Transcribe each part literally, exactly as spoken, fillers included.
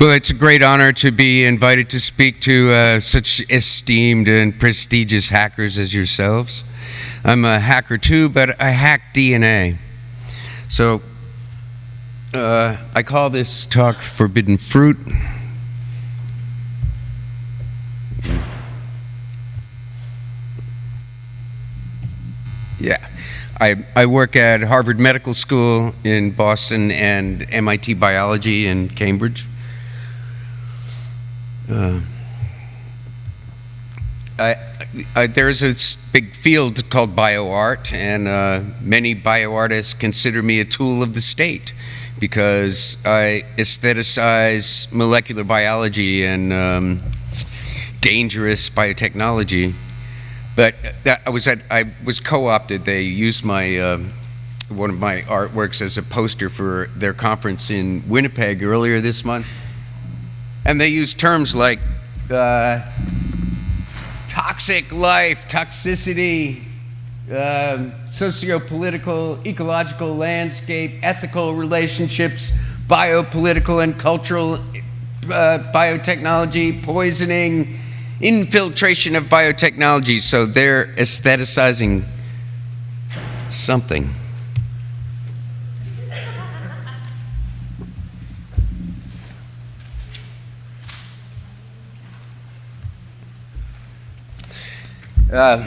Well, it's a great honor to be invited to speak to uh, such esteemed and prestigious hackers as yourselves. I'm a hacker too, but I hack D N A. So uh, I call this talk Forbidden Fruit. Yeah. I, I work at Harvard Medical School in Boston and M I T Biology in Cambridge. Uh, I, I, there's a big field called bioart, and uh, many bioartists consider me a tool of the state because I aestheticize molecular biology and um, dangerous biotechnology. But that, I was at, I was co-opted. They used my uh, one of my artworks as a poster for their conference in Winnipeg earlier this month. And they use terms like uh, toxic life, toxicity, uh, socio-political, ecological landscape, ethical relationships, biopolitical and cultural uh, biotechnology, poisoning, infiltration of biotechnology. So they're aestheticizing something. Uh,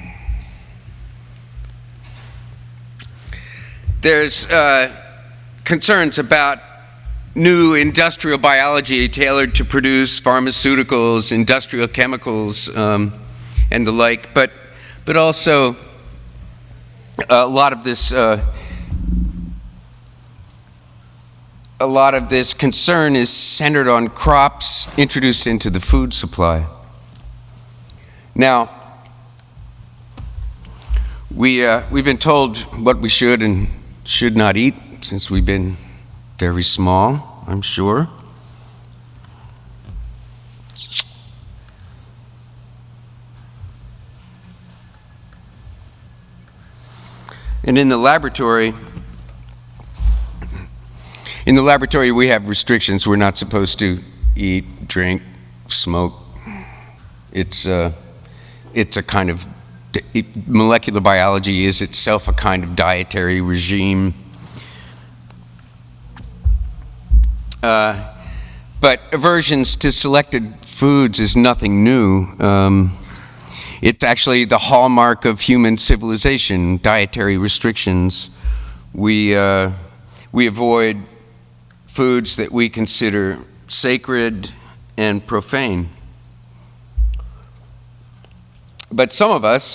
there's uh, concerns about new industrial biology tailored to produce pharmaceuticals, industrial chemicals, um, and the like, but but also a lot of this uh, a lot of this concern is centered on crops introduced into the food supply. Now, We, uh, we've been told what we should and should not eat since we've been very small, I'm sure. And in the laboratory, in the laboratory we have restrictions. We're not supposed to eat, drink, smoke. It's, uh, it's a kind of molecular biology is itself a kind of dietary regime. Uh, but aversions to selected foods is nothing new. Um, it's actually the hallmark of human civilization, dietary restrictions. We, uh, we avoid foods that we consider sacred and profane. But some of us,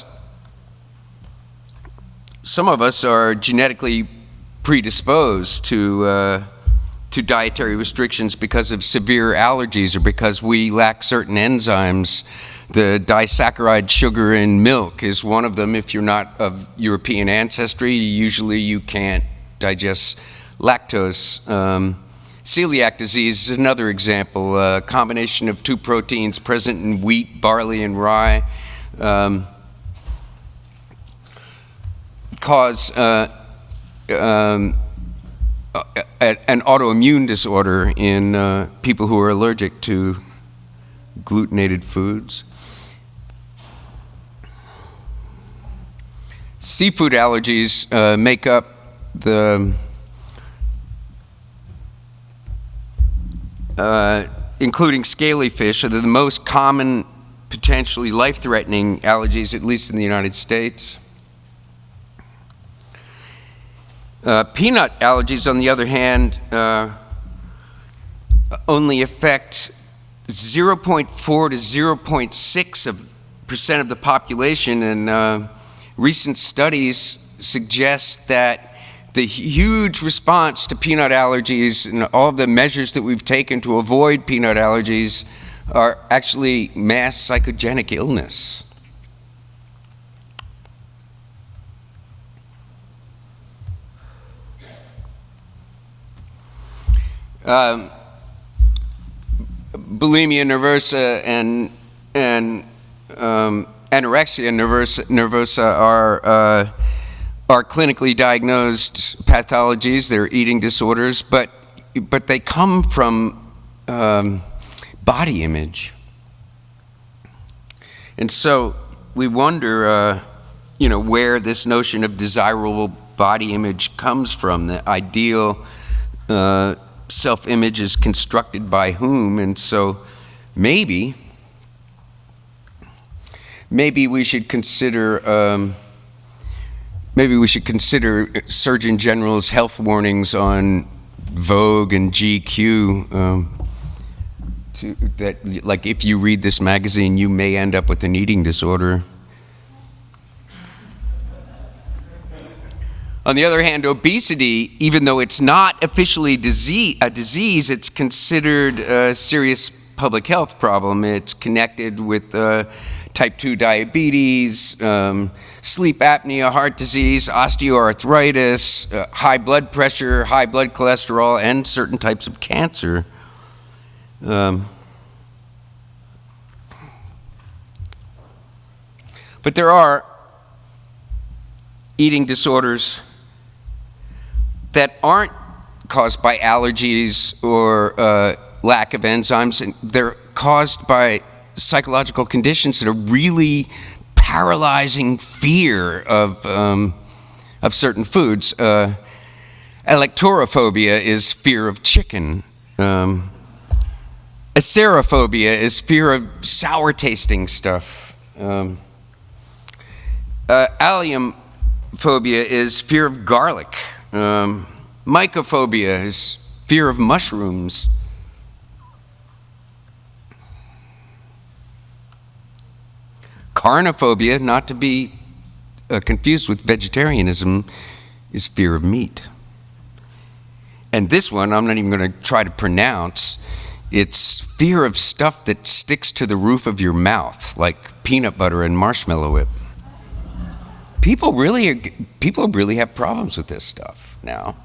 some of us are genetically predisposed to, uh, to dietary restrictions because of severe allergies or because we lack certain enzymes. The disaccharide sugar in milk is one of them. If you're not of European ancestry, usually you can't digest lactose. Um, Celiac disease is another example, a combination of two proteins present in wheat, barley, and rye. Um, cause uh, um, a, a, an autoimmune disorder in uh, people who are allergic to glutenated foods. Seafood allergies uh, make up the uh, including scaly fish are the most common potentially life-threatening allergies, at least in the United States. Uh, peanut allergies, on the other hand, uh, only affect zero point four to zero point six percent of the population, and uh, recent studies suggest that the huge response to peanut allergies and all of the measures that we've taken to avoid peanut allergies are actually mass psychogenic illness. Um, bulimia nervosa and, and um, anorexia nervosa, nervosa are, uh, are clinically diagnosed pathologies. They're eating disorders, but, but they come from um, body image. And so we wonder, uh, you know, where this notion of desirable body image comes from. The ideal uh, self-image is constructed by whom? And so maybe, maybe we should consider, um, maybe we should consider Surgeon General's health warnings on Vogue and G Q. Um, to, that, like, if you read this magazine, you may end up with an eating disorder. On the other hand, obesity, even though it's not officially disease, a disease, it's considered a serious public health problem. It's connected with uh, type two diabetes, um, sleep apnea, heart disease, osteoarthritis, uh, high blood pressure, high blood cholesterol, and certain types of cancer. Um, but there are eating disorders that aren't caused by allergies or uh, lack of enzymes, and they're caused by psychological conditions that are really paralyzing fear of, um, of certain foods. Uh, electorophobia is fear of chicken. Um, Acerophobia is fear of sour tasting stuff. Um, uh, allium phobia is fear of garlic. Um, mycophobia is fear of mushrooms. Carnophobia, not to be uh, confused with vegetarianism, is fear of meat. And this one, I'm not even going to try to pronounce. It's fear of stuff that sticks to the roof of your mouth, like peanut butter and marshmallow whip. People really, are, people really have problems with this stuff now.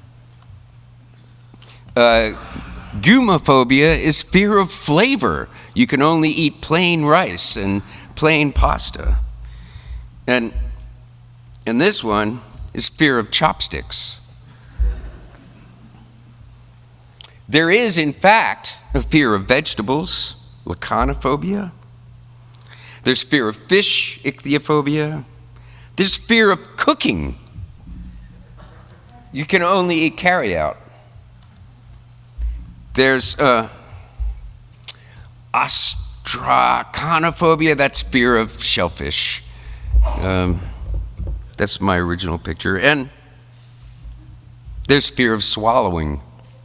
Uh, Gumophobia is fear of flavor. You can only eat plain rice and plain pasta. And, and this one is fear of chopsticks. There is, in fact, a fear of vegetables, lachanophobia. There's fear of fish, ichthyophobia. There's fear of cooking. You can only eat carryout. There's uh, ostraconophobia, that's fear of shellfish. Um, that's my original picture. And there's fear of swallowing.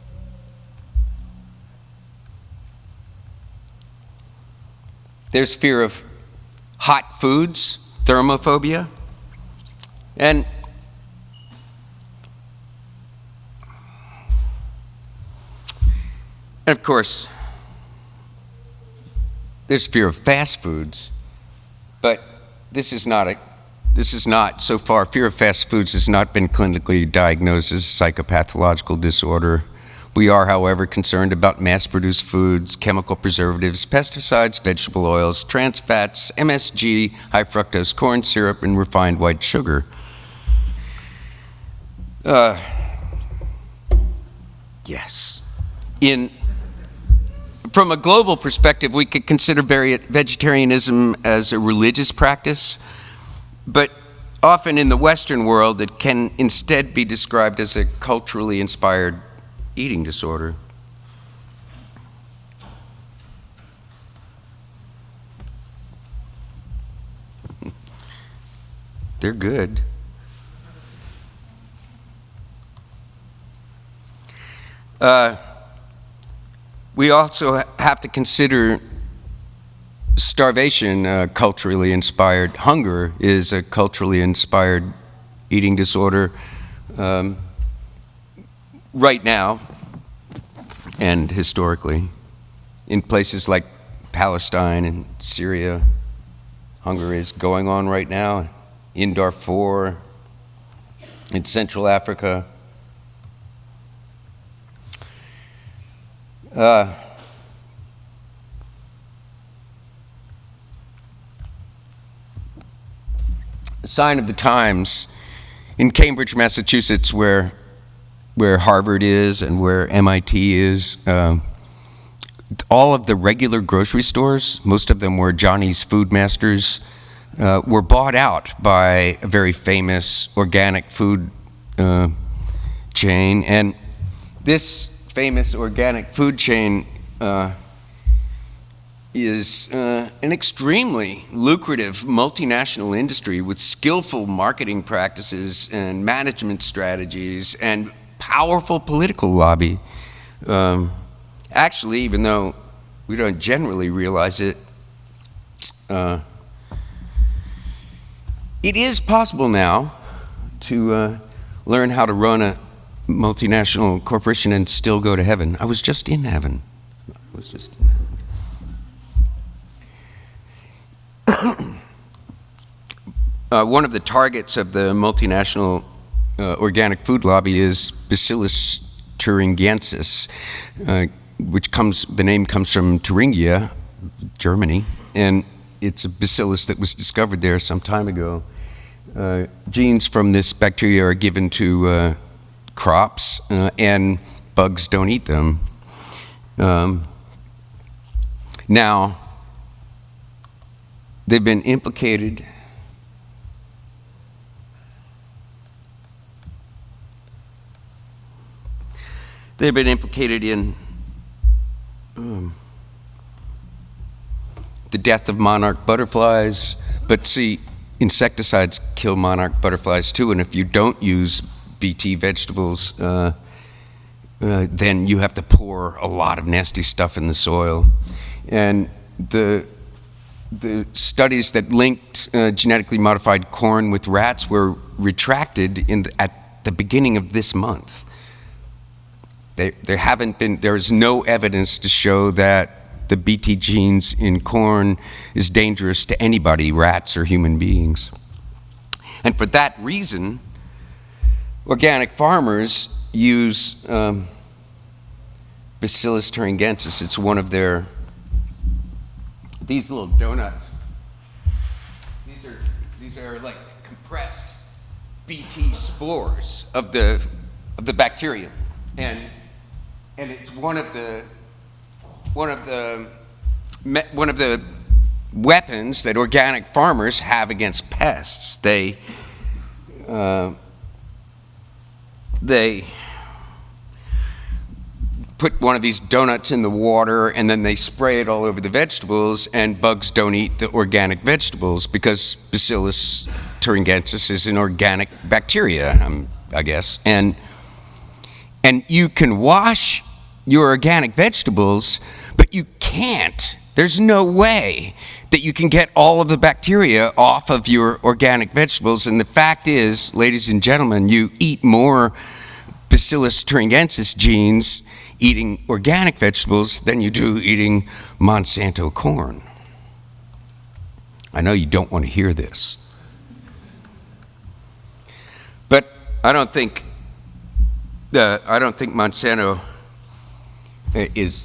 There's fear of hot foods, thermophobia. And And of course, there's fear of fast foods, but this is not a, this is not, so far, fear of fast foods has not been clinically diagnosed as a psychopathological disorder. We are, however, concerned about mass-produced foods, chemical preservatives, pesticides, vegetable oils, trans fats, M S G, high fructose corn syrup, and refined white sugar. Uh, yes. In From a global perspective, we could consider vegetarianism as a religious practice, but often in the Western world, it can instead be described as a culturally inspired eating disorder. They're good. Uh, We also have to consider starvation, uh, culturally inspired. Hunger is a culturally inspired eating disorder um, right now and historically. In places like Palestine and Syria, hunger is going on right now. In Darfur, in Central Africa. Uh, a sign of the times in Cambridge, Massachusetts, where where Harvard is and where M I T is. Uh, all of the regular grocery stores, most of them were Johnny's Food Masters, uh, were bought out by a very famous organic food uh, chain. And this famous organic food chain uh, is uh, an extremely lucrative multinational industry with skillful marketing practices and management strategies and powerful political lobby. Um, actually, even though we don't generally realize it, uh, it is possible now to uh, learn how to run a multinational corporation and still go to heaven. I was just in heaven. I was just in heaven. uh, one of the targets of the multinational uh, organic food lobby is Bacillus thuringiensis, uh, which comes, the name comes from Thuringia, Germany, and it's a bacillus that was discovered there some time ago. Uh, genes from this bacteria are given to uh, crops, uh, and bugs don't eat them. Um, now, they've been implicated they've been implicated in um, the death of monarch butterflies, but see, insecticides kill monarch butterflies too, and if you don't use B T vegetables, uh, uh, then you have to pour a lot of nasty stuff in the soil. And the, the studies that linked uh, genetically modified corn with rats were retracted in the, at the beginning of this month. They, there haven't been, there's no evidence to show that the B T genes in corn is dangerous to anybody, rats or human beings. And for that reason, organic farmers use um, Bacillus thuringiensis. It's one of their, these little donuts, these are, these are like compressed B T spores of the, of the bacterium. And, and it's one of the, one of the, one of the weapons that organic farmers have against pests. They, uh, they put one of these donuts in the water and then they spray it all over the vegetables, and bugs don't eat the organic vegetables because Bacillus thuringiensis is an organic bacteria, um, I guess. And, and you can wash your organic vegetables, but you can't. There's no way that you can get all of the bacteria off of your organic vegetables. And the fact is, ladies and gentlemen, you eat more Bacillus thuringiensis genes eating organic vegetables than you do eating Monsanto corn. I know you don't want to hear this. But I don't think, uh, I don't think Monsanto is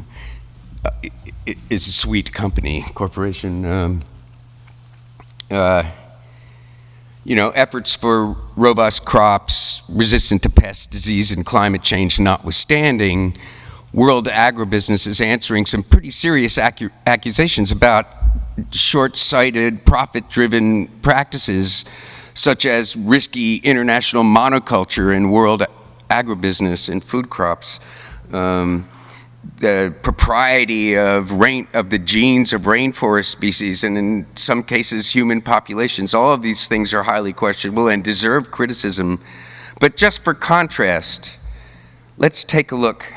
is a sweet company, corporation. Um, uh, you know, efforts for robust crops, resistant to pest, disease, and climate change notwithstanding, World Agribusiness is answering some pretty serious accu accusations about short-sighted, profit-driven practices, such as risky international monoculture in world agribusiness and food crops. Um, the propriety of rain of the genes of rainforest species, and in some cases human populations. All of these things are highly questionable and deserve criticism. But just for contrast, let's take a look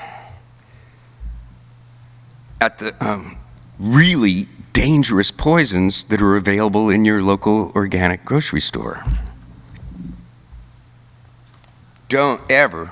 at the um, really dangerous poisons that are available in your local organic grocery store. Don't ever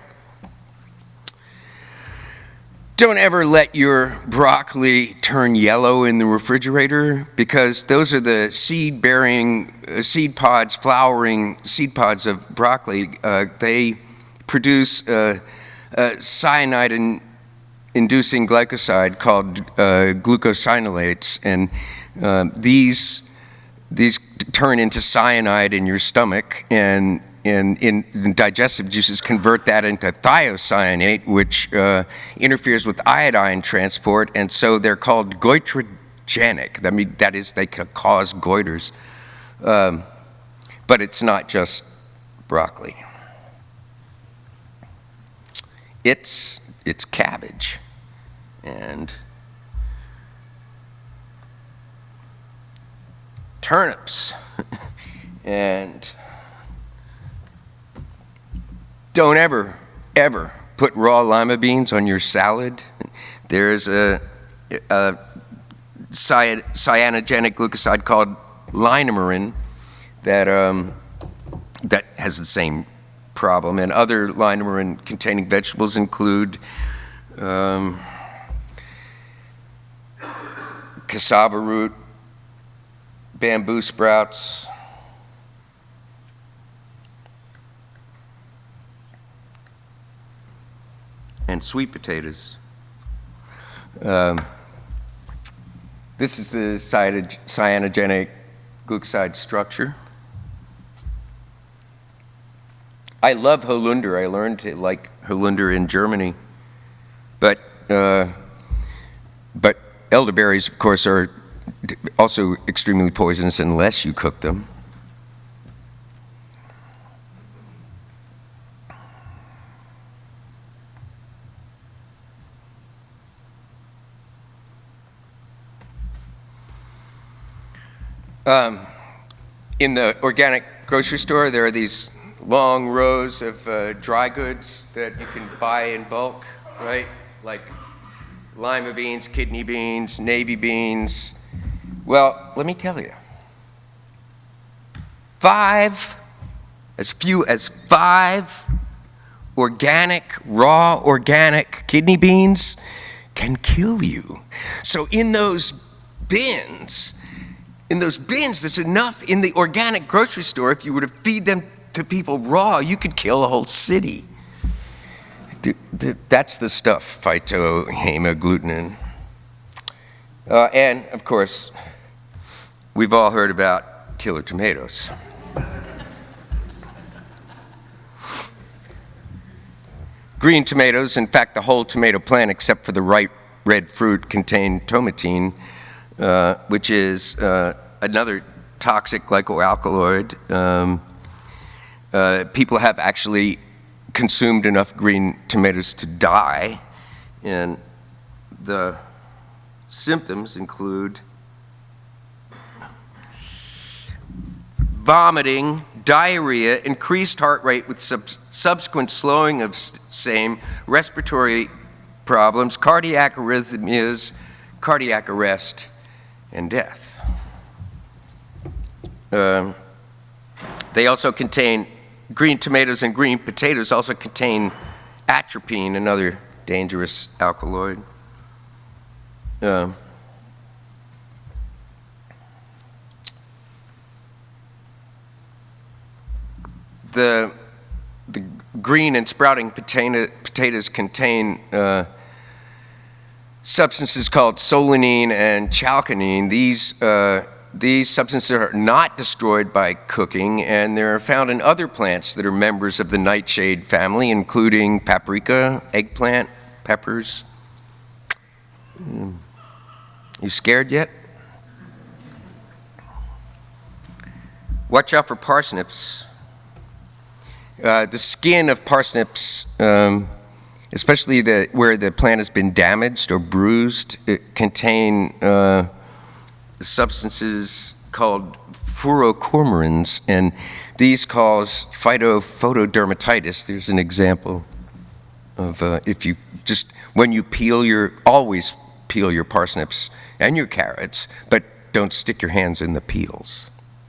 Don't ever let your broccoli turn yellow in the refrigerator, because those are the seed-bearing, uh, seed pods, flowering seed pods of broccoli. Uh, they produce uh, a cyanide-inducing glycoside called uh, glucosinolates, and uh, these, these turn into cyanide in your stomach, and and in, in digestive juices convert that into thiocyanate, which uh, interferes with iodine transport, and so they're called goitrogenic. I mean, that is, they can cause goiters. Um, but it's not just broccoli. It's, it's cabbage. And turnips. And don't ever, ever put raw lima beans on your salad. There's a, a cyanogenic glucoside called linamarin that, um, that has the same problem. And other linamarin-containing vegetables include um, cassava root, bamboo sprouts, and sweet potatoes. Um, this is the cyanogenic glucoside structure. I love Holunder. I learned to like Holunder in Germany. But, uh, but elderberries, of course, are also extremely poisonous unless you cook them. Um, in the organic grocery store, there are these long rows of uh, dry goods that you can buy in bulk, right? Like lima beans, kidney beans, navy beans. Well, let me tell you, five, as few as five organic, raw organic kidney beans can kill you. So in those bins, in those bins, there's enough in the organic grocery store. If you were to feed them to people raw, you could kill a whole city. That's the stuff, phytohemagglutinin. Uh, and, of course, we've all heard about killer tomatoes. Green tomatoes, in fact, the whole tomato plant except for the ripe red fruit contain tomatine, uh, which is uh, another toxic glycoalkaloid. Um, uh, people have actually consumed enough green tomatoes to die, and the symptoms include vomiting, diarrhea, increased heart rate with sub subsequent slowing of same, respiratory problems, cardiac arrhythmias, cardiac arrest, and death. Um, they also contain, green tomatoes and green potatoes also contain atropine, another dangerous alkaloid. Um, the, the green and sprouting potato, potatoes contain uh, substances called solanine and chalconine. These, uh, these substances are not destroyed by cooking, and they're found in other plants that are members of the nightshade family, including paprika, eggplant, peppers. Mm. You scared yet? Watch out for parsnips. Uh, the skin of parsnips, um, especially the, where the plant has been damaged or bruised, it contain uh, substances called furocormorins, and these cause phytophotodermatitis. There's an example of uh, if you just, when you peel your, always peel your parsnips and your carrots, but don't stick your hands in the peels.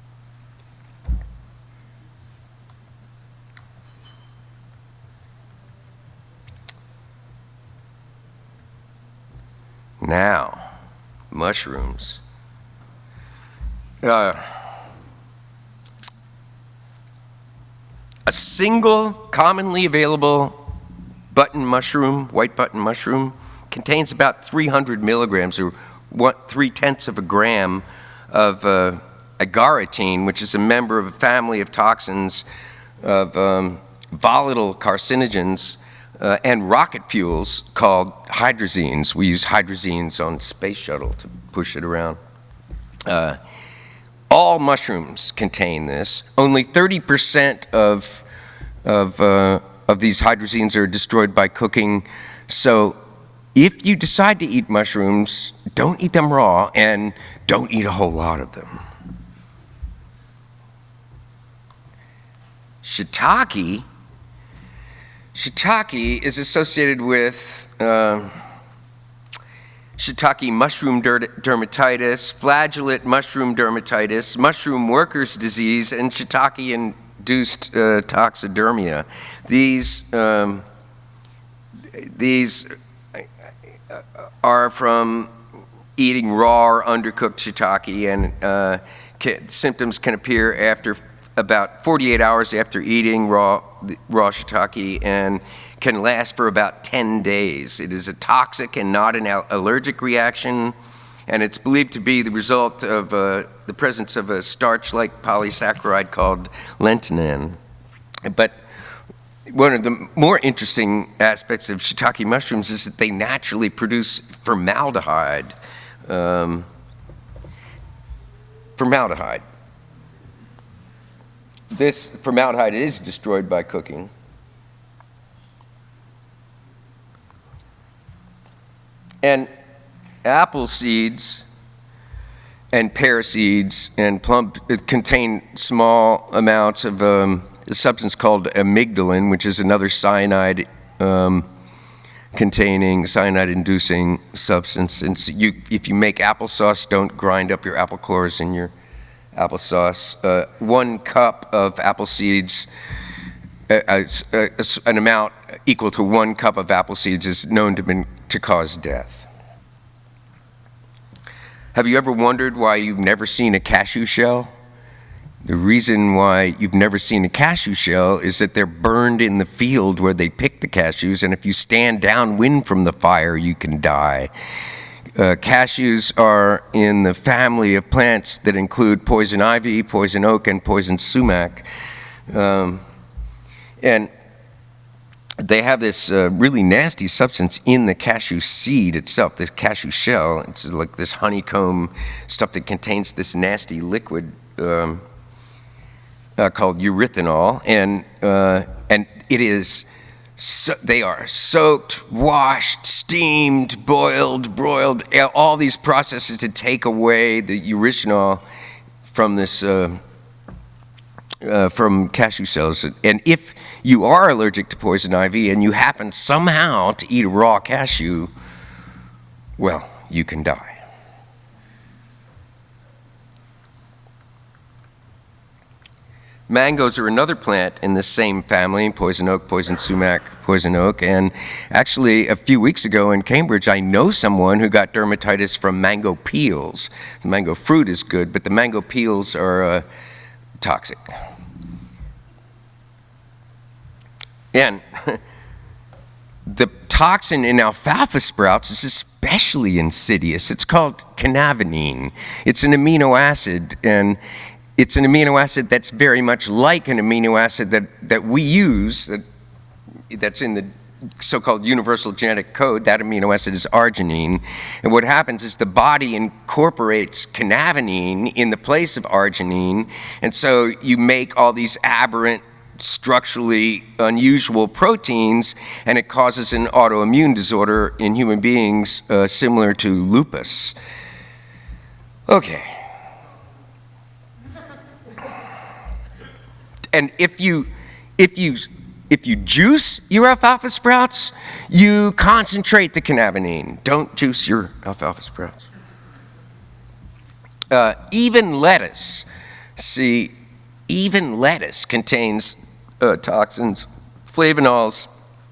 Now, mushrooms. Uh, a single commonly available button mushroom, white button mushroom, contains about three hundred milligrams, or what, three-tenths of a gram of uh, agarotine, which is a member of a family of toxins of um, volatile carcinogens uh, and rocket fuels called hydrazines. We use hydrazines on Space Shuttle to push it around. Uh, all mushrooms contain this. Only thirty percent of, of, uh, of these hydrazines are destroyed by cooking. So if you decide to eat mushrooms, don't eat them raw and don't eat a whole lot of them. Shiitake, shiitake is associated with uh, shiitake mushroom dermatitis, flagellate mushroom dermatitis, mushroom workers' disease, and shiitake-induced uh, toxidermia. These, um, these are from eating raw or undercooked shiitake, and uh, can, symptoms can appear after about forty-eight hours after eating raw, raw shiitake and can last for about ten days. It is a toxic and not an allergic reaction, and it's believed to be the result of uh, the presence of a starch-like polysaccharide called lentinan. But one of the more interesting aspects of shiitake mushrooms is that they naturally produce formaldehyde. Um, formaldehyde. This formaldehyde is destroyed by cooking. And apple seeds and pear seeds and plum contain small amounts of um, a substance called amygdalin, which is another cyanide um, containing, cyanide-inducing substance. And so you, if you make applesauce, don't grind up your apple cores in your applesauce. Uh, one cup of apple seeds, uh, uh, an amount equal to one cup of apple seeds is known to, been, to cause death. Have you ever wondered why you've never seen a cashew shell? The reason why you've never seen a cashew shell is that they're burned in the field where they pick the cashews, and if you stand downwind from the fire, you can die. Uh, cashews are in the family of plants that include poison ivy, poison oak, and poison sumac. Um, and they have this uh, really nasty substance in the cashew seed itself, this cashew shell. It's like this honeycomb stuff that contains this nasty liquid um, uh, called erythanol. And, uh, and it is So they are soaked, washed, steamed, boiled, broiled, all these processes to take away the erythanol from this, uh, uh, from cashew cells. And if you are allergic to poison ivy and you happen somehow to eat a raw cashew, well, you can die. Mangoes are another plant in the same family, poison oak, poison sumac, poison oak. And actually, a few weeks ago in Cambridge, I know someone who got dermatitis from mango peels. The mango fruit is good, but the mango peels are uh, toxic. And the toxin in alfalfa sprouts is especially insidious. It's called cannabinine. It's an amino acid, and it's an amino acid that's very much like an amino acid that, that we use, that, that's in the so-called universal genetic code. That amino acid is arginine. And what happens is the body incorporates cannabinine in the place of arginine, and so you make all these aberrant, structurally unusual proteins, and it causes an autoimmune disorder in human beings uh, similar to lupus. Okay. And if you, if you, if you juice your alfalfa sprouts, you concentrate the cannabinine. Don't juice your alfalfa sprouts. Uh, even lettuce, see, even lettuce contains uh, toxins, flavonols.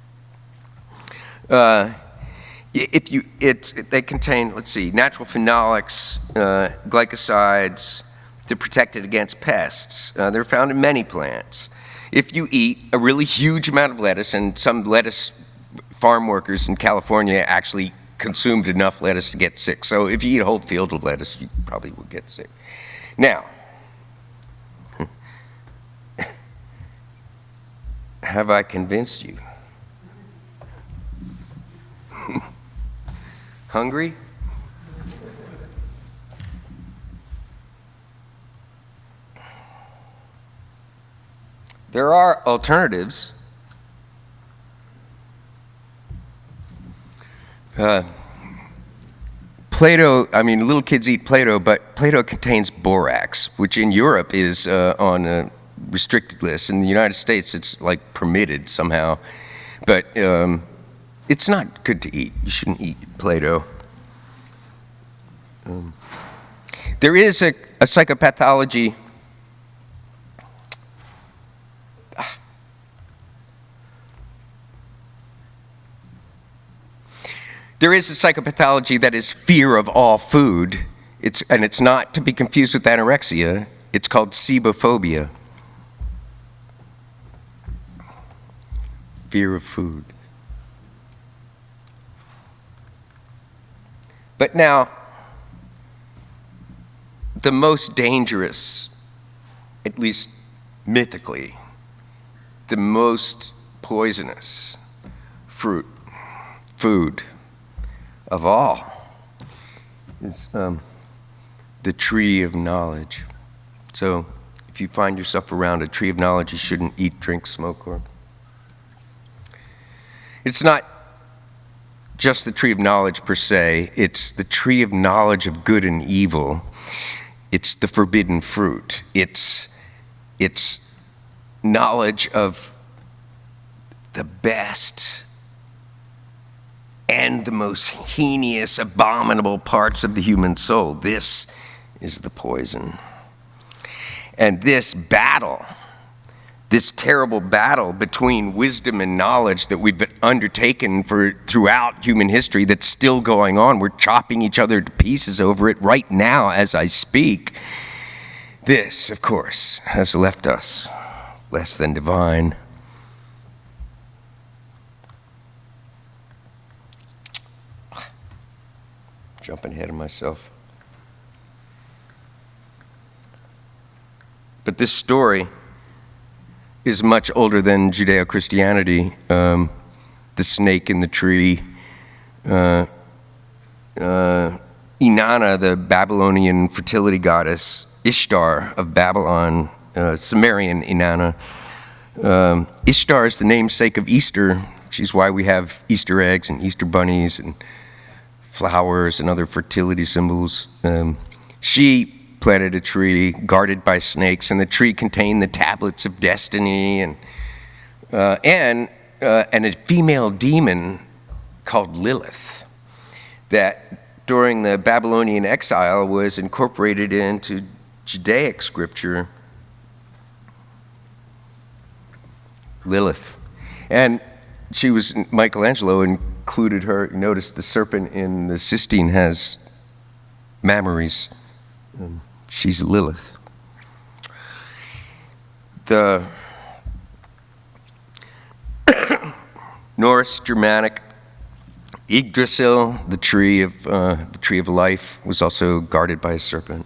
Uh, if you, it, they contain, let's see, natural phenolics, uh, glycosides, to protect it against pests. Uh, they're found in many plants. If you eat a really huge amount of lettuce, and some lettuce farm workers in California actually consumed enough lettuce to get sick. So if you eat a whole field of lettuce, you probably will get sick. Now, Have I convinced you? Hungry? There are alternatives. Uh, Play-Doh, I mean, little kids eat Play-Doh, but Play-Doh contains borax, which in Europe is uh, on a restricted list. In the United States, it's like permitted somehow. But um, it's not good to eat. You shouldn't eat Play-Doh. Um, there is a, a psychopathology. There is a psychopathology that is fear of all food. It's, and it's not to be confused with anorexia. It's called sebophobia. Fear of food. But now, the most dangerous, at least mythically, the most poisonous fruit, food of all is um, the tree of knowledge. So if you find yourself around a tree of knowledge, you shouldn't eat, drink, smoke, or... It's not just the tree of knowledge per se, it's the tree of knowledge of good and evil. It's the forbidden fruit. It's, it's knowledge of the best and the most heinous, abominable parts of the human soul. This is the poison. And this battle, this terrible battle between wisdom and knowledge that we've been undertaken for throughout human history that's still going on. We're chopping each other to pieces over it right now as I speak. This, of course, has left us less than divine. Jumping ahead of myself. But this story is much older than Judeo-Christianity. Um, the snake in the tree. Uh, uh, Inanna, the Babylonian fertility goddess, Ishtar of Babylon, uh, Sumerian Inanna. Um, Ishtar is the namesake of Easter. She's why we have Easter eggs and Easter bunnies and flowers and other fertility symbols. Um, she planted a tree guarded by snakes, and the tree contained the tablets of destiny and uh, and uh, and a female demon called Lilith that during the Babylonian exile was incorporated into Judaic scripture. Lilith. And she was, Michelangelo included her. Notice the serpent in the Sistine has mammaries. Um, she's Lilith. The Norse Germanic Yggdrasil, the tree of uh, the tree of life, was also guarded by a serpent.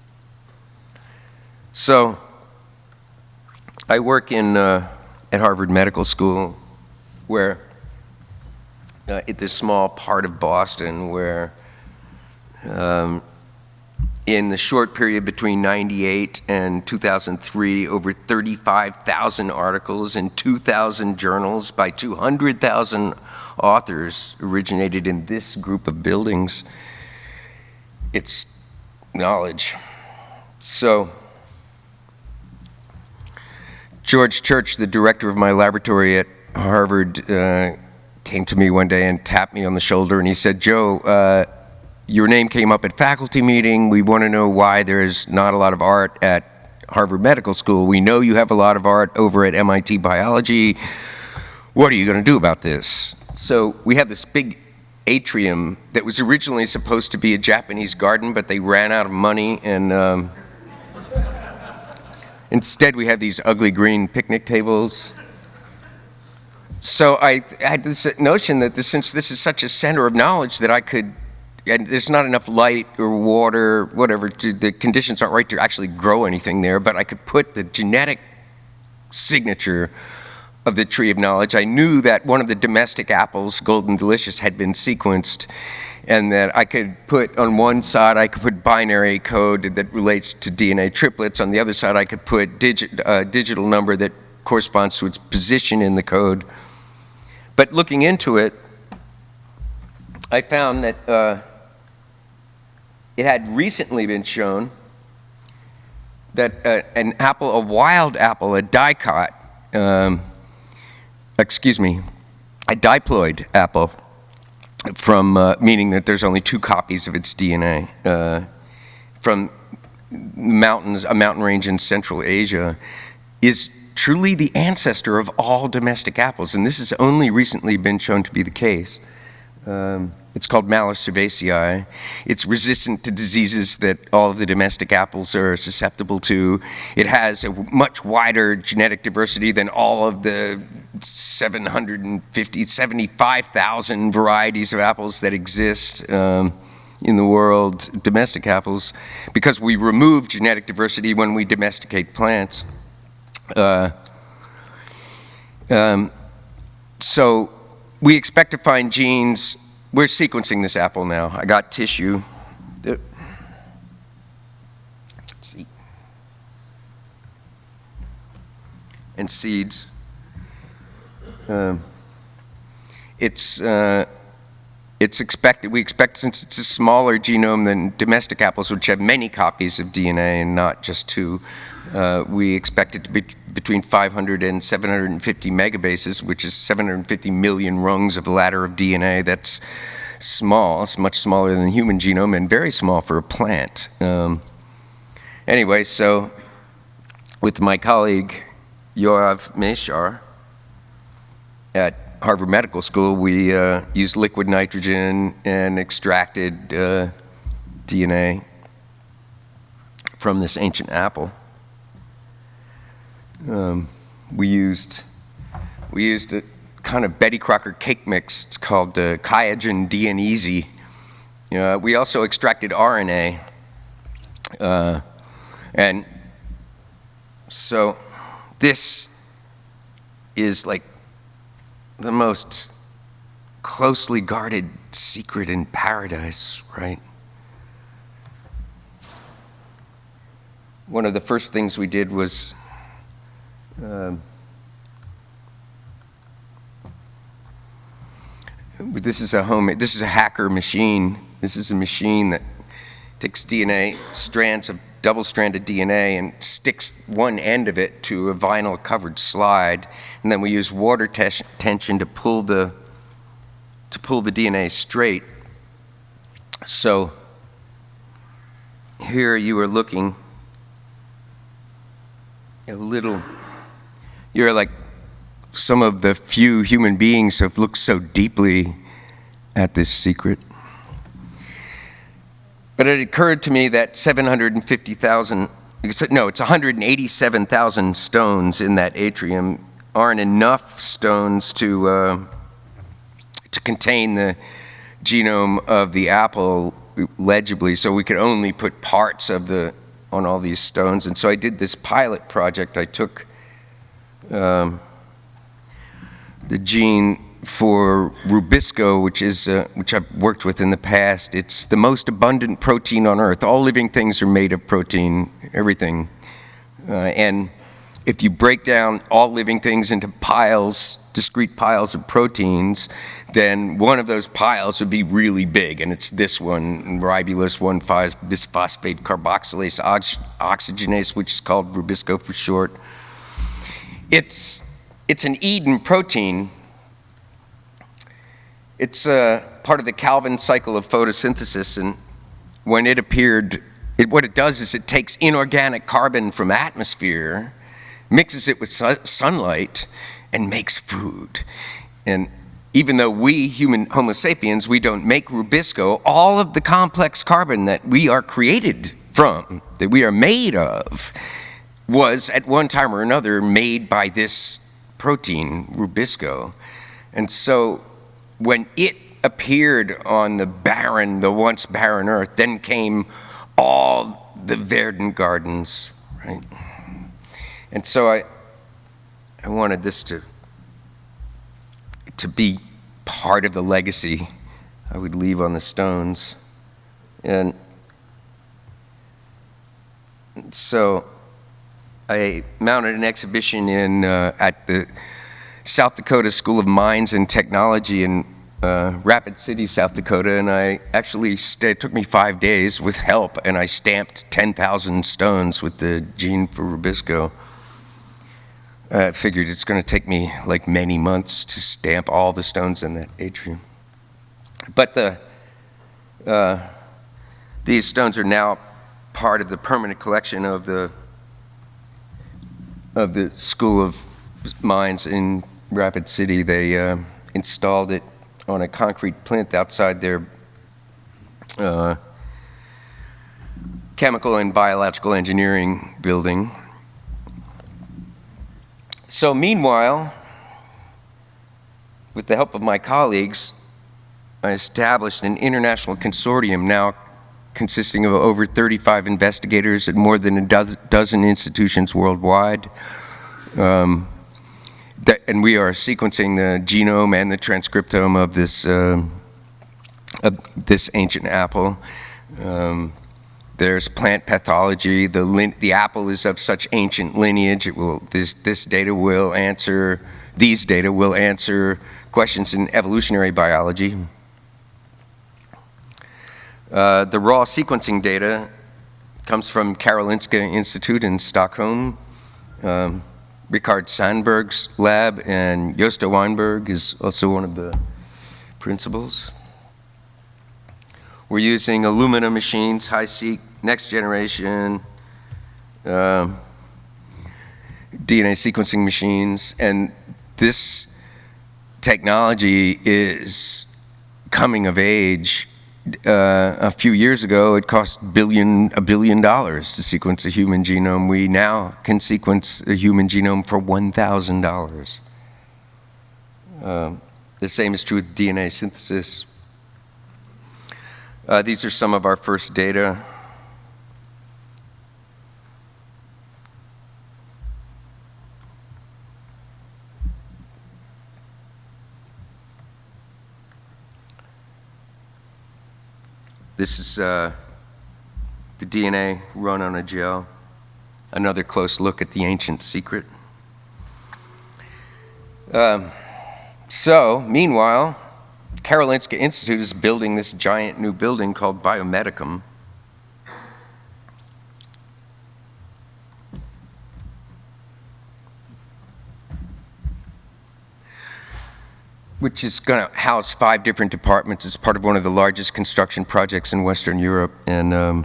So I work in uh, at Harvard Medical School, where uh, at this small part of Boston where um, in the short period between ninety-eight and two thousand three, over thirty-five thousand articles in two thousand journals by two hundred thousand authors originated in this group of buildings. It's knowledge. So George Church, the director of my laboratory at Harvard, uh, came to me one day and tapped me on the shoulder, and he said, "Joe, uh, your name came up at faculty meeting. We want to know why there's not a lot of art at Harvard Medical School. We know you have a lot of art over at M I T Biology. What are you going to do about this?" So we have this big atrium that was originally supposed to be a Japanese garden, but they ran out of money, and um, instead we have these ugly green picnic tables. So I had this notion that this, since this is such a center of knowledge, that I could, and there's not enough light or water, whatever, to, the conditions aren't right to actually grow anything there, but I could put the genetic signature of the tree of knowledge. I knew that one of the domestic apples, Golden Delicious, had been sequenced, and that I could put on one side, I could put binary code that relates to D N A triplets. On the other side, I could put digit, uh, digital number that corresponds to its position in the code. But looking into it, I found that uh, it had recently been shown that uh, an apple, a wild apple, a dicot, um, excuse me, a diploid apple, from uh, meaning that there's only two copies of its D N A, uh, from mountains, a mountain range in Central Asia, is truly the ancestor of all domestic apples, and this has only recently been shown to be the case. Um, it's called Malus cerevisiae. It's resistant to diseases that all of the domestic apples are susceptible to. It has a much wider genetic diversity than all of the seven hundred fifty, seventy-five thousand varieties of apples that exist um, in the world, domestic apples, because we remove genetic diversity when we domesticate plants. Uh, um, so we expect to find genes. We're sequencing this apple now. I got tissue. Let's see. And seeds. Um, it's uh, it's expected. We expect, since it's a smaller genome than domestic apples, which have many copies of D N A and not just two. Uh, we expect it to be between five hundred and seven hundred fifty megabases, which is seven hundred fifty million rungs of the ladder of D N A. That's small. It's much smaller than the human genome and very small for a plant. Um, anyway, so with my colleague Yoav Meshar at Harvard Medical School, we uh, used liquid nitrogen and extracted uh, D N A from this ancient apple. Um, we used we used a kind of Betty Crocker cake mix. It's called uh, Qiagen D N E Z. Uh, we also extracted R N A, uh, and so this is like the most closely guarded secret in paradise, right? One of the first things we did was Um, this is a homemade, this is a hacker machine. This is a machine that takes D N A, strands of double-stranded D N A, and sticks one end of it to a vinyl-covered slide, and then we use water tes- tension to pull the to pull the D N A straight. So here you are looking a little. You're like some of the few human beings who have looked so deeply at this secret. But it occurred to me that seven hundred fifty thousand, no, it's one hundred eighty-seven thousand stones in that atrium aren't enough stones to uh, to contain the genome of the apple legibly, so we could only put parts of the on all these stones. And so I did this pilot project. I took Um, the gene for Rubisco, which is uh, which I've worked with in the past. It's the most abundant protein on Earth. All living things are made of protein, everything. Uh, and if you break down all living things into piles, discrete piles of proteins, then one of those piles would be really big, and it's this one, ribulose one five bisphosphate carboxylase ox- oxygenase, which is called Rubisco for short. It's, it's an Eden protein. It's uh, part of the Calvin cycle of photosynthesis, and when it appeared, it, what it does is it takes inorganic carbon from atmosphere, mixes it with su- sunlight, and makes food. And even though we, human Homo sapiens, we don't make Rubisco, all of the complex carbon that we are created from, that we are made of, was at one time or another made by this protein, Rubisco. And so when it appeared on the barren, the once barren earth, then came all the verdant gardens, right? And so I, I wanted this to to be part of the legacy I would leave on the stones. And so I mounted an exhibition in uh, at the South Dakota School of Mines and Technology in uh, Rapid City, South Dakota, and I actually, it took me five days with help, and I stamped ten thousand stones with the gene for Rubisco. I uh, figured it's going to take me like many months to stamp all the stones in that atrium. But the uh, these stones are now part of the permanent collection of the of the School of Mines in Rapid City. They uh, installed it on a concrete plinth outside their uh, chemical and biological engineering building. So meanwhile, with the help of my colleagues, I established an international consortium now consisting of over thirty-five investigators at more than a dozen, dozen institutions worldwide. Um, that, and we are sequencing the genome and the transcriptome of this, uh, of this ancient apple. Um, there's plant pathology. The, lin the apple is of such ancient lineage. It will, this, this data will answer, these data will answer questions in evolutionary biology. Uh, the raw sequencing data comes from Karolinska Institute in Stockholm. Um, Richard Sandberg's lab, and Josta Weinberg is also one of the principals. We're using Illumina machines, HiSeq, next generation um, D N A sequencing machines, and this technology is coming of age. Uh, a few years ago, it cost billion, a billion dollars to sequence a human genome. We now can sequence a human genome for one thousand dollars. Um, the same is true with D N A synthesis. Uh, these are some of our first data. This is uh, the D N A run on a gel. Another close look at the ancient secret. Um, so, meanwhile, Karolinska Institute is building this giant new building called Biomedicum. Which is going to house five different departments. It's part of one of the largest construction projects in Western Europe. And um,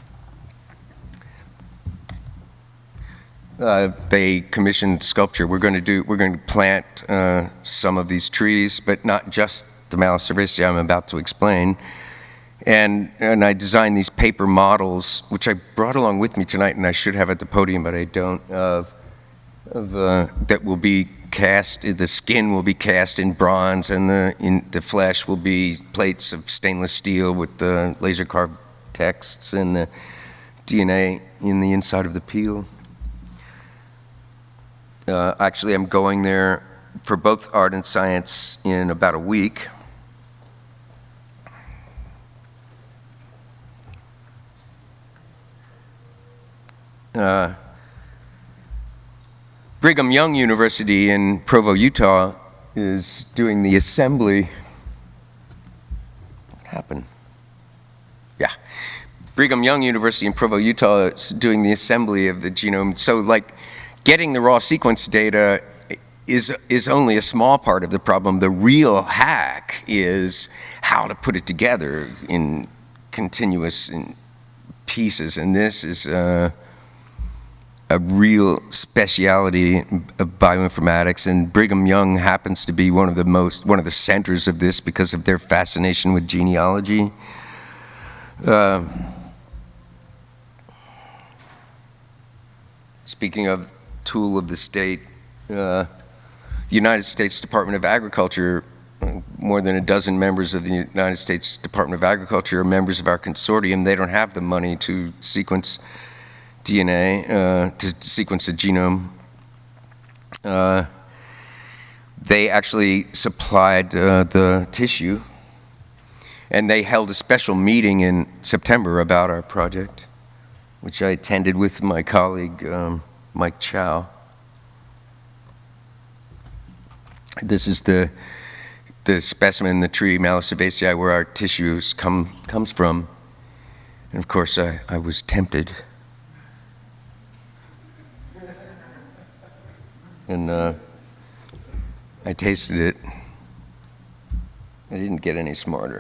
uh, they commissioned sculpture. We're going to do, we're going to plant uh, some of these trees, but not just the Malus cerevisiae I'm about to explain. And, and I designed these paper models, which I brought along with me tonight, and I should have at the podium, but I don't, of, of, uh, that will be cast, the skin will be cast in bronze, and the, in, the flesh will be plates of stainless steel with the laser carved texts and the D N A in the inside of the peel. Uh, actually, I'm going there for both art and science in about a week. Uh, Brigham Young University in Provo, Utah is doing the assembly. What happened? Yeah. Brigham Young University in Provo, Utah is doing the assembly of the genome. So like getting the raw sequence data is, is only a small part of the problem. The real hack is how to put it together in continuous in pieces. And this is uh, a real speciality of bioinformatics, and Brigham Young happens to be one of the most, one of the centers of this because of their fascination with genealogy. Uh, speaking of tool of the state, uh, the United States Department of Agriculture, more than a dozen members of the United States Department of Agriculture are members of our consortium. They don't have the money to sequence D N A, uh, to sequence a genome. Uh, they actually supplied uh, the tissue, and they held a special meeting in September about our project, which I attended with my colleague, um, Mike Chow. This is the the specimen, the tree Malus cerevisiae, where our tissues come comes from. And of course, I, I was tempted. And uh, I tasted it. I didn't get any smarter.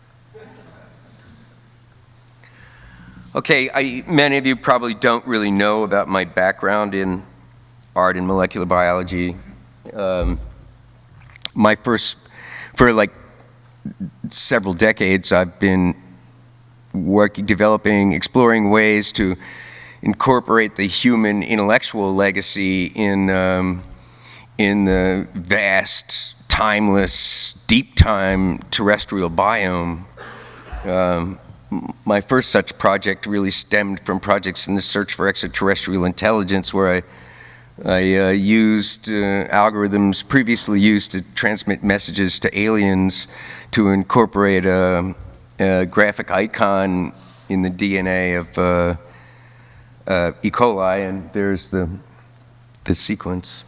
Okay, I, many of you probably don't really know about my background in art and molecular biology. Um, my first, for like several decades, I've been working, developing, exploring ways to incorporate the human intellectual legacy in, um, in the vast, timeless, deep time terrestrial biome. Um, my first such project really stemmed from projects in the search for extraterrestrial intelligence, where I, I uh, used uh, algorithms previously used to transmit messages to aliens to incorporate a, a graphic icon in the D N A of uh, uh, E. coli, and there's the, the sequence.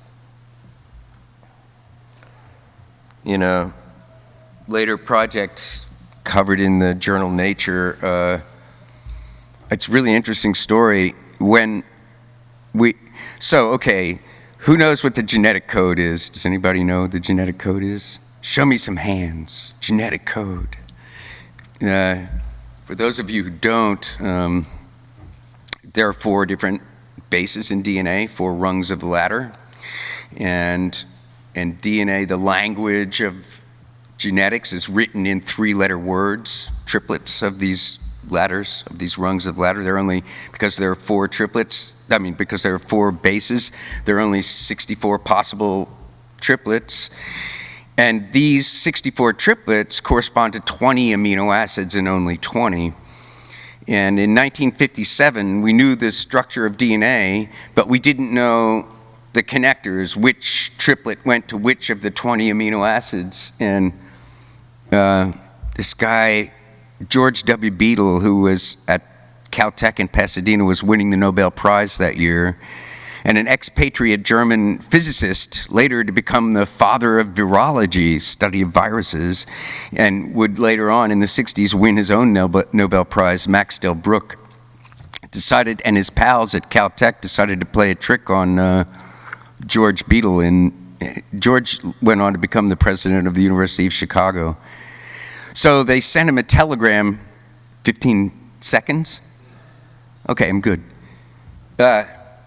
In a later project covered in the journal Nature, uh, it's a really interesting story. When we, so okay, who knows what the genetic code is? Does anybody know what the genetic code is? Show me some hands. Genetic code. Uh, for those of you who don't, um, there are four different bases in D N A, four rungs of the ladder. And, and D N A, the language of genetics, is written in three-letter words, triplets of these ladders, of these rungs of ladder. There are only, because there are four triplets, I mean, because there are four bases, there are only sixty-four possible triplets. And these sixty-four triplets correspond to twenty amino acids and only twenty. And in nineteen fifty-seven, we knew the structure of D N A, but we didn't know the connectors, which triplet went to which of the twenty amino acids. And uh, this guy, George W. Beadle, who was at Caltech in Pasadena, was winning the Nobel Prize that year, and an expatriate German physicist, later to become the father of virology, study of viruses, and would later on in the sixties win his own Nobel Prize, Max Delbruck, decided, and his pals at Caltech decided to play a trick on uh, George Beadle. And George went on to become the president of the University of Chicago. So they sent him a telegram, fifteen seconds? Okay, I'm good. Uh,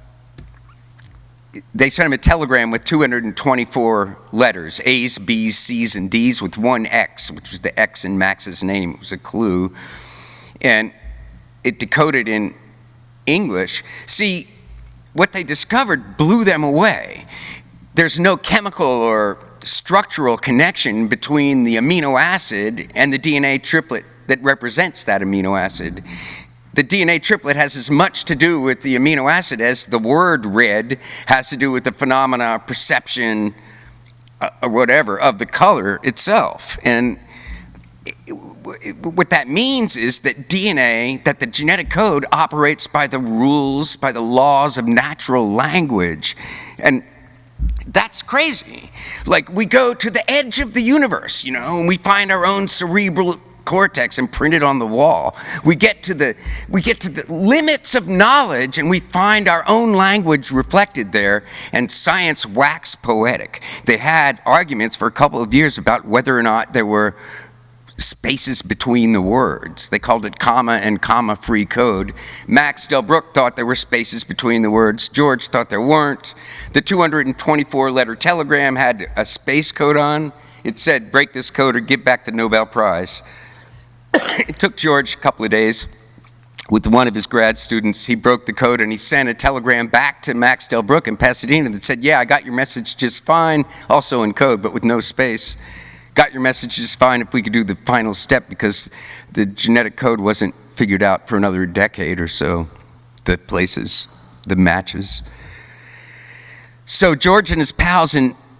they sent him a telegram with two hundred twenty-four letters, A's, B's, C's, and D's, with one X, which was the X in Max's name. It was a clue. And it decoded in English. See, what they discovered blew them away. There's no chemical or structural connection between the amino acid and the D N A triplet that represents that amino acid. The D N A triplet has as much to do with the amino acid as the word red has to do with the phenomena, perception, uh, or whatever, of the color itself. And what that means is that D N A, that the genetic code operates by the rules, by the laws of natural language. And that's crazy. Like, we go to the edge of the universe, you know, and we find our own cerebral cortex imprinted on the wall. We get to the we get to the limits of knowledge, and we find our own language reflected there, and science waxed poetic. They had arguments for a couple of years about whether or not there were spaces between the words. They called it comma and comma free code. Max Delbruck thought there were spaces between the words. George thought there weren't. The two hundred twenty-four letter telegram had a space code on. It said, break this code or give back the Nobel Prize. It took George a couple of days. With one of his grad students, he broke the code and he sent a telegram back to Max Delbruck in Pasadena that said, yeah, I got your message just fine, also in code, but with no space. Got your message just fine if we could do the final step, because the genetic code wasn't figured out for another decade or so, the places, the matches. So George and his pals in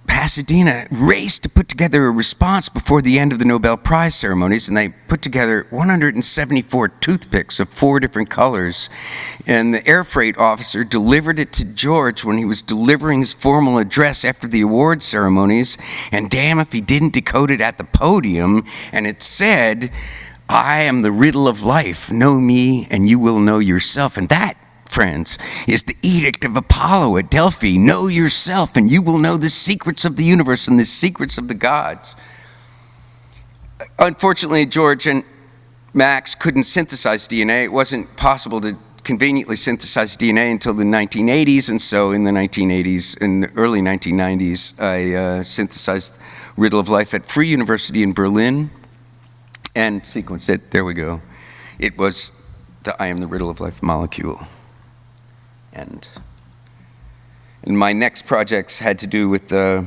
Pasadena raced to put together a response before the end of the Nobel Prize ceremonies, and they put together one hundred seventy-four toothpicks of four different colors. And the air freight officer delivered it to George when he was delivering his formal address after the award ceremonies, and damn if he didn't decode it at the podium, and it said, "I am the riddle of life. Know me, and you will know yourself." And that, friends, is the edict of Apollo at Delphi. Know yourself, and you will know the secrets of the universe and the secrets of the gods. Unfortunately, George and Max couldn't synthesize D N A. It wasn't possible to conveniently synthesize D N A until the nineteen eighties, and so in the nineteen eighties and early nineteen nineties, I uh, synthesized Riddle of Life at Free University in Berlin and sequenced it. There we go. It was the I am the Riddle of Life molecule. And, and my next projects had to do with the,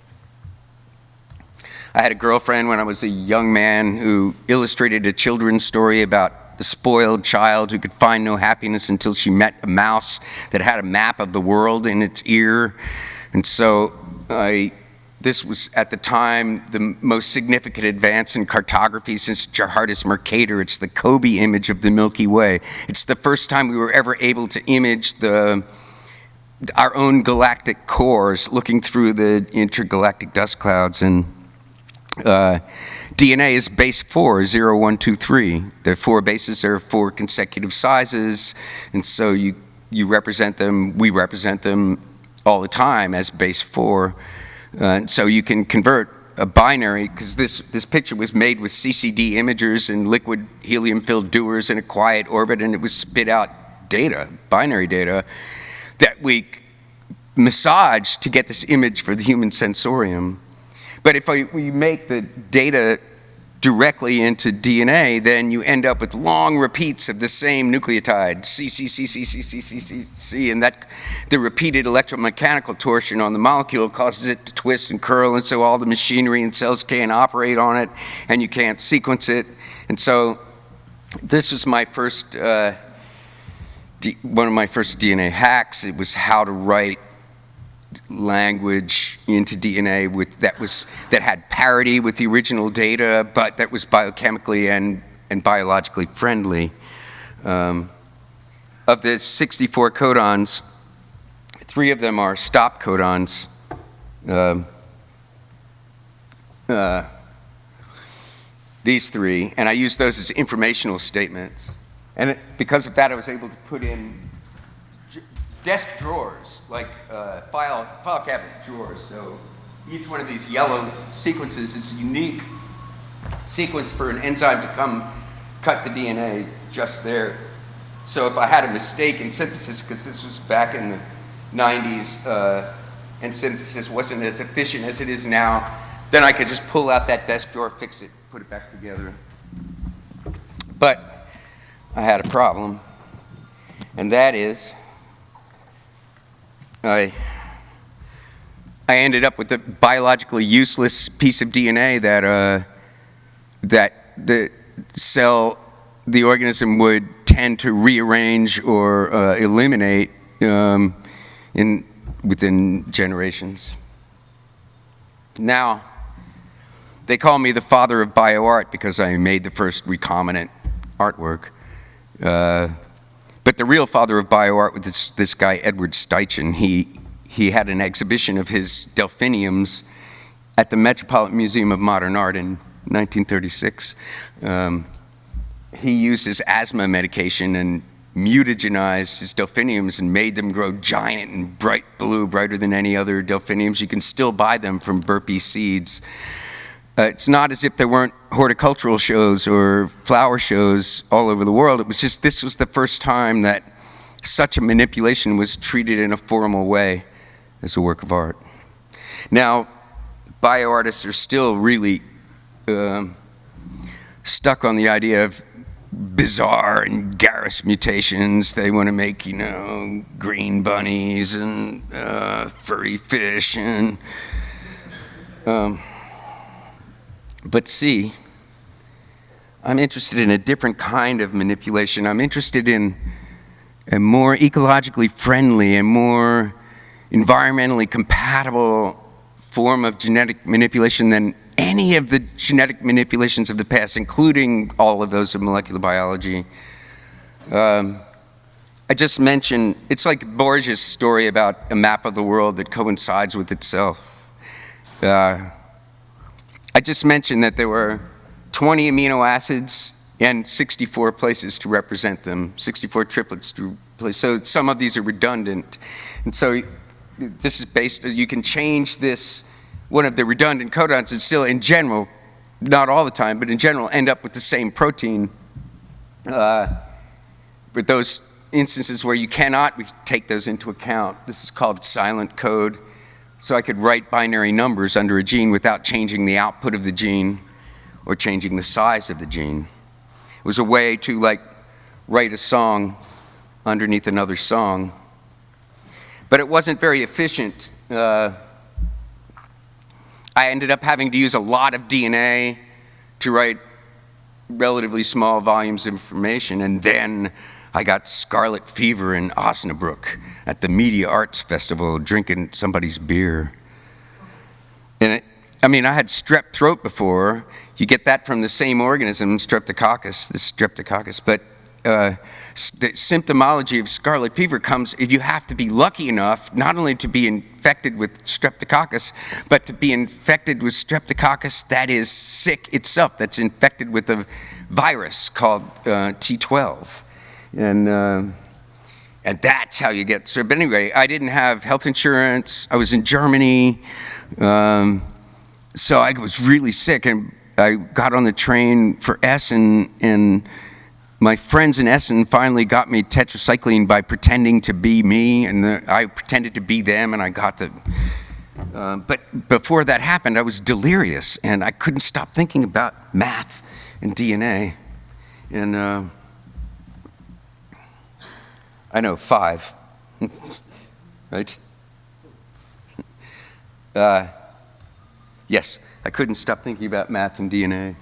I had a girlfriend when I was a young man who illustrated a children's story about the spoiled child who could find no happiness until she met a mouse that had a map of the world in its ear. And so I, this was at the time the most significant advance in cartography since Gerhardus Mercator. It's the Kobe image of the Milky Way. It's the first time we were ever able to image the, our own galactic cores looking through the intergalactic dust clouds. And uh, D N A is base four, zero, one, two, three. The four bases are four consecutive sizes, and so you, you represent them, we represent them all the time as base four. Uh, so you can convert a binary, because this, this picture was made with C C D imagers and liquid helium-filled dewars in a quiet orbit, and it was spit out data, binary data, that we massaged to get this image for the human sensorium. But if I, we make the data directly into D N A, then you end up with long repeats of the same nucleotide, C, C, C, C, C, C, C, C, C, and that the repeated electromechanical torsion on the molecule causes it to twist and curl, and so all the machinery and cells can't operate on it, and you can't sequence it. And so this was my first, uh, D, one of my first D N A hacks. It was how to write language into D N A with that was that had parity with the original data, but that was biochemically and and biologically friendly. Um, of the sixty-four codons, three of them are stop codons. Um, uh, these three, and I use those as informational statements. And it, because of that, I was able to put in desk drawers, like uh, file, file cabinet drawers. So each one of these yellow sequences is a unique sequence for an enzyme to come cut the D N A just there. So if I had a mistake in synthesis, because this was back in the nineties, uh, and synthesis wasn't as efficient as it is now, then I could just pull out that desk drawer, fix it, put it back together. But I had a problem, and that is, I, I ended up with a biologically useless piece of D N A that, uh, that the cell, the organism would tend to rearrange or uh, eliminate um, in, within generations. Now, they call me the father of bioart because I made the first recombinant artwork. Uh, But the real father of bioart was this, this guy, Edward Steichen. He, he had an exhibition of his delphiniums at the Metropolitan Museum of Modern Art in nineteen thirty-six. Um, he used his asthma medication and mutagenized his delphiniums and made them grow giant and bright blue, brighter than any other delphiniums. You can still buy them from Burpee Seeds. Uh, it's not as if there weren't horticultural shows or flower shows all over the world. It was just this was the first time that such a manipulation was treated in a formal way as a work of art. Now, bioartists are still really um, stuck on the idea of bizarre and garish mutations. They want to make, you know, green bunnies and uh, furry fish and... Um, But see, I'm interested in a different kind of manipulation. I'm interested in a more ecologically friendly and more environmentally compatible form of genetic manipulation than any of the genetic manipulations of the past, including all of those of molecular biology. Um, I just mentioned, it's like Borges' story about a map of the world that coincides with itself. Uh, I just mentioned that there were twenty amino acids and sixty-four places to represent them, sixty-four triplets to place. So some of these are redundant. And so this is based, you can change this, one of the redundant codons, and still in general, not all the time, but in general, end up with the same protein. Uh, but those instances where you cannot, we take those into account. This is called silent code. So I could write binary numbers under a gene without changing the output of the gene or changing the size of the gene. It was a way to like write a song underneath another song. But it wasn't very efficient. Uh, I ended up having to use a lot of D N A to write relatively small volumes of information, and then I got scarlet fever in Osnabrück at the Media Arts Festival drinking somebody's beer. And it, I mean, I had strep throat before. You get that from the same organism, Streptococcus, the Streptococcus, but uh, the symptomology of scarlet fever comes if you have to be lucky enough not only to be infected with Streptococcus, but to be infected with Streptococcus that is sick itself, that's infected with a virus called uh, T twelve. And, uh, and that's how you get strep. But anyway, I didn't have health insurance. I was in Germany. Um, so I was really sick, and I got on the train for Essen, and my friends in Essen finally got me tetracycline by pretending to be me, and the, I pretended to be them, and I got the, uh, but before that happened, I was delirious, and I couldn't stop thinking about math and D N A. And uh, I know, five, right? Uh, yes, I couldn't stop thinking about math and D N A.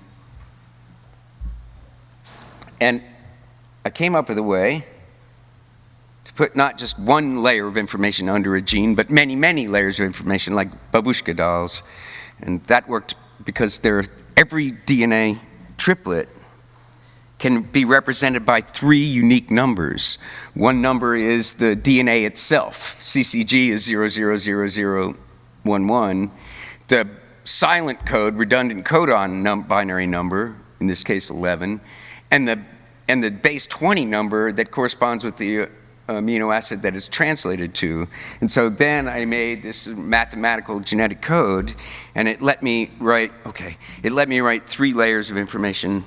And I came up with a way to put not just one layer of information under a gene, but many, many layers of information, like babushka dolls. And that worked because there are, every D N A triplet can be represented by three unique numbers. One number is the D N A itself. C C G is zero zero zero zero one one. The silent code, redundant codon num binary number, in this case eleven, and the, and the base twenty number that corresponds with the uh, amino acid that is translated to. And so then I made this mathematical genetic code, and it let me write, okay, it let me write three layers of information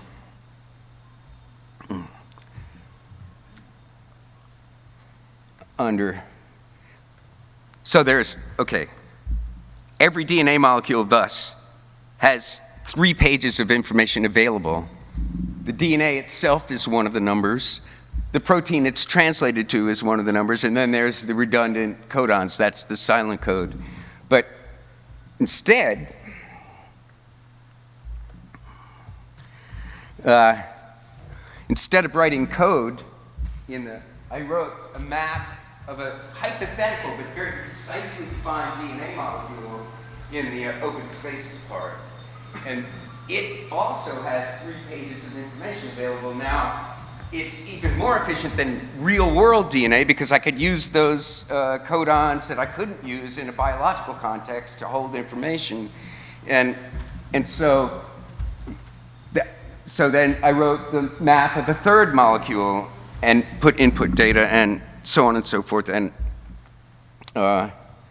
under. So there's, okay, every D N A molecule thus has three pages of information available. The D N A itself is one of the numbers. The protein it's translated to is one of the numbers, and then there's the redundant codons, that's the silent code. But instead, uh, instead of writing code in the, I wrote a map of a hypothetical but very precisely defined D N A molecule in the uh, open spaces part. And it also has three pages of information available. Now, it's even more efficient than real-world D N A because I could use those uh, codons that I couldn't use in a biological context to hold information. And, and so, that, so then I wrote the map of a third molecule and put input data and so on and so forth. And uh,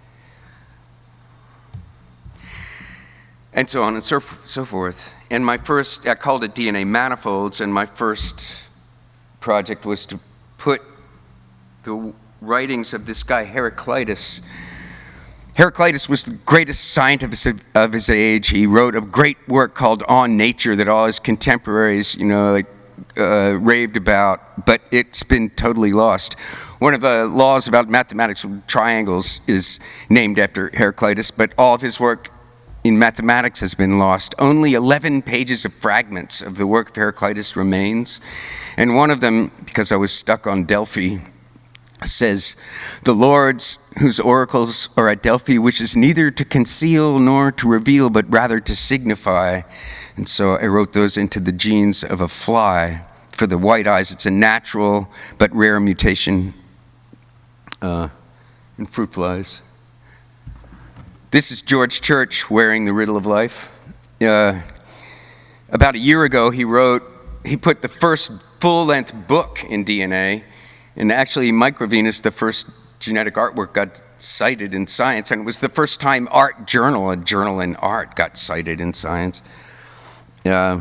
and so on and so, so forth. And my first, I called it D N A manifolds, and my first project was to put the writings of this guy Heraclitus. Heraclitus was the greatest scientist of, of his age. He wrote a great work called On Nature that all his contemporaries, you know, like, uh, raved about, but it's been totally lost. One of the laws about mathematics with triangles is named after Heraclitus, but all of his work in mathematics has been lost. Only eleven pages of fragments of the work of Heraclitus remains. And one of them, because I was stuck on Delphi, says, "The Lord's, whose oracles are at Delphi, wishes neither to conceal nor to reveal, but rather to signify." And so I wrote those into the genes of a fly. For the white eyes, it's a natural but rare mutation uh, in fruit flies. This is George Church wearing the riddle of life. Uh, about a year ago, he wrote, he put the first full-length book in D N A, and actually Microvenus, the first genetic artwork, got cited in Science, and it was the first time Art Journal, a journal in art, got cited in Science. Uh,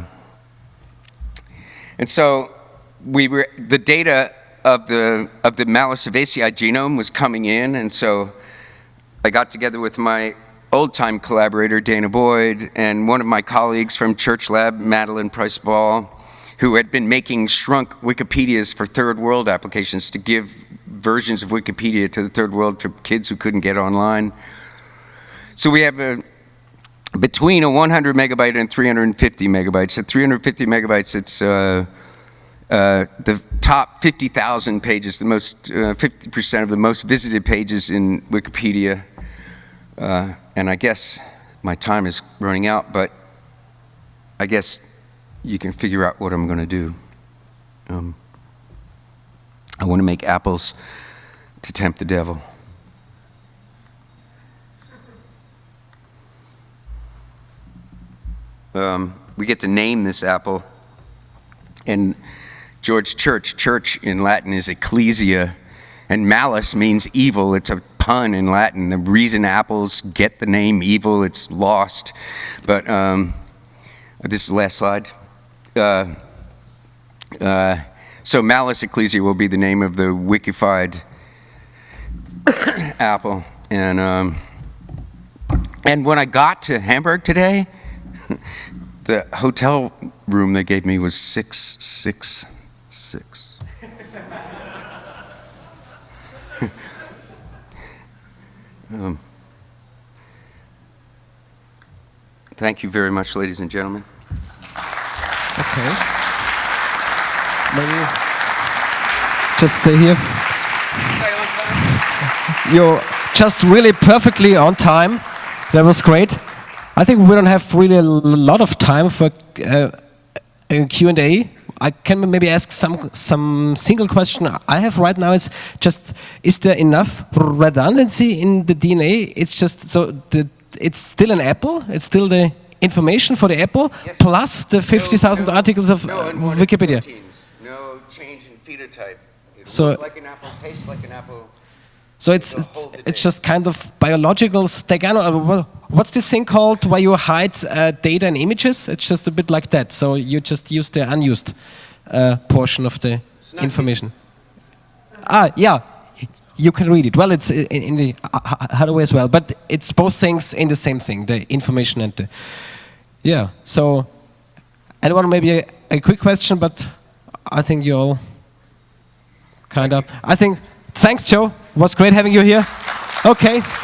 and so we were, the data of the of the Malus cerevisiae genome was coming in, and so I got together with my old-time collaborator, Dana Boyd, and one of my colleagues from Church Lab, Madeline Price Ball, who had been making shrunk Wikipedias for third world applications to give versions of Wikipedia to the third world for kids who couldn't get online. So we have a, between a one hundred megabyte and three hundred fifty megabytes. At three hundred fifty megabytes, it's uh, uh, the top fifty thousand pages, the most, uh, fifty percent of the most visited pages in Wikipedia. Uh, and I guess my time is running out, but I guess you can figure out what I'm going to do. Um, I want to make apples to tempt the devil. Um, we get to name this apple, and George Church, church in Latin is ecclesia, and malus means evil. It's a pun in Latin. The reason apples get the name evil, it's lost. But um, this is the last slide. Uh, uh, so Malus ecclesia will be the name of the wikified apple. And um, and when I got to Hamburg today, the hotel room they gave me was six six six. um, thank you very much, ladies and gentlemen. Okay. Maybe just stay here. You're just really perfectly on time. That was great. I think we don't have really a lot of time for uh, a Q and A. I can maybe ask some some single question I have right now. Is just, is there enough redundancy in the D N A? It's just so the, it's still an apple. It's still the information for the apple, yes, plus the fifty thousand no, no, articles of no uh, Wikipedia. Proteins, no change in phenotype. It so, looks like an apple, tastes like an apple. So it's it's, it's just kind of biological stegano. What's this thing called where you hide uh, data and images? It's just a bit like that. So you just use the unused uh, portion of the information. Ah, yeah. You can read it. Well, it's in, in the other way as well, but it's both things in the same thing, the information and the... Yeah, so I don't want maybe a, a quick question, but I think you all kind of... I think, thanks, Joe. It was great having you here. Okay.